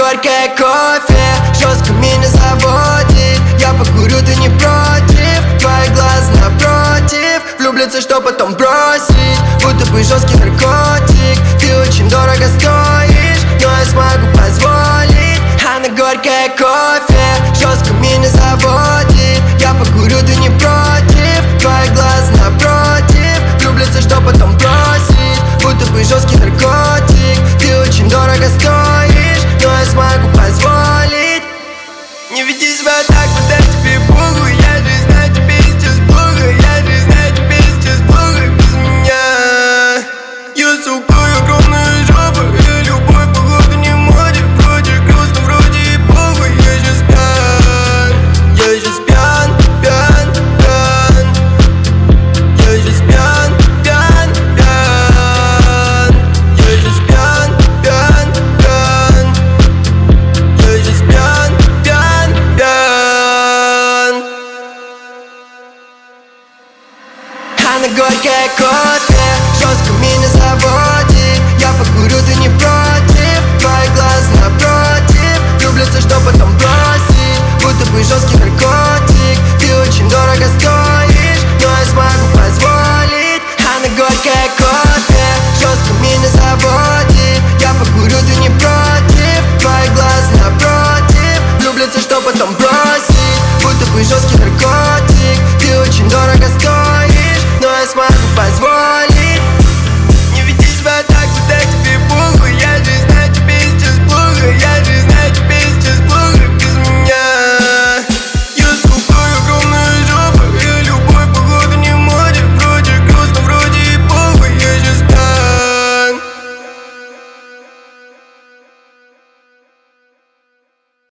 горькое кофе жестко меня заводит. Я покурю, ты не против? Твои глаза напротив влюбляться, что потом бросить. Будто бы жесткий наркотик. Ты очень дорого стоишь, но я смогу позволить. Она горькое кофе жестко меня заводит. Я покурю, ты не против? Твои глаза напротив влюбляться, что потом бросить. Будто бы жесткий наркотик. Ты очень дорого стоишь, но я смогу позволить. Не веди себя так,